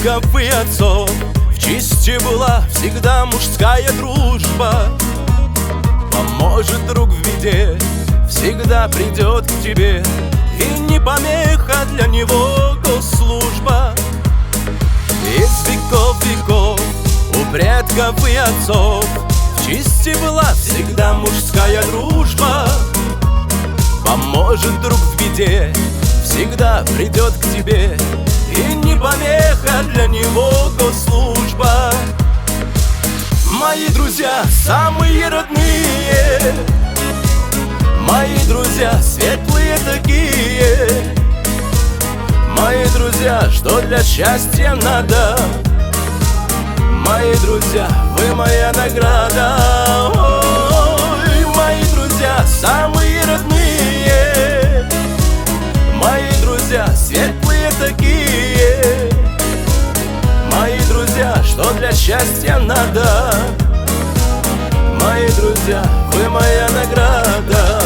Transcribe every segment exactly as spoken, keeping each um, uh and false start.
предков и отцов в чести была всегда мужская дружба. Поможет друг в беде, всегда придет к тебе, и не помеха для него госслужба. Из веков веков у предков и отцов в чести была всегда мужская дружба. Поможет друг в беде, всегда придет к тебе, и не помеха для него госслужба. Мои друзья самые родные, мои друзья светлые такие, мои друзья, что для счастья надо. Мои друзья, вы моя награда. Ой, мои друзья самые родные, мои друзья светлые такие, мои друзья, что для счастья надо. Мои друзья, вы моя награда.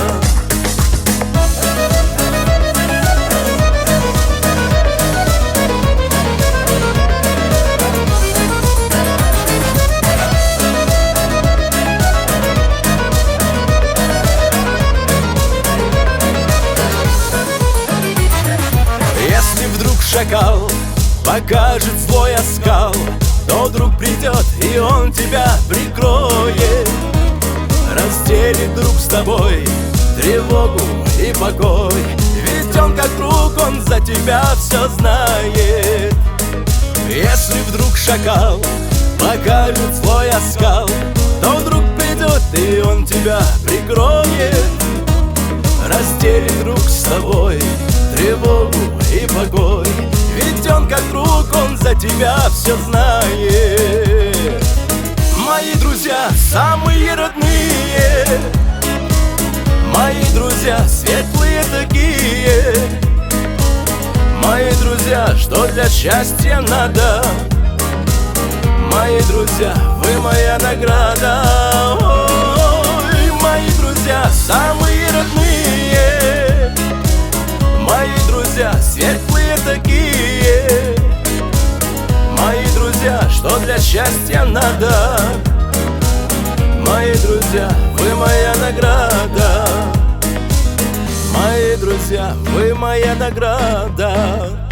Если вдруг шакал покажет свой оскал, то друг придет, и он тебя прикроет, разделит друг с тобой тревогу и покой. Ведь он как друг, он за тебя все знает. Если вдруг шакал покажет свой оскал, то друг придет, и он тебя прикроет, разделит друг с тобой тревогу и покой. Ведь он как друг, он за тебя все знает. Мои друзья самые родные, мои друзья светлые такие, мои друзья, что для счастья надо. Мои друзья, вы моя награда. Ой, мои друзья самые родные, мои друзья светлые такие, мои друзья, что для счастья надо. Мои друзья, вы моя награда. Мои друзья, вы моя награда.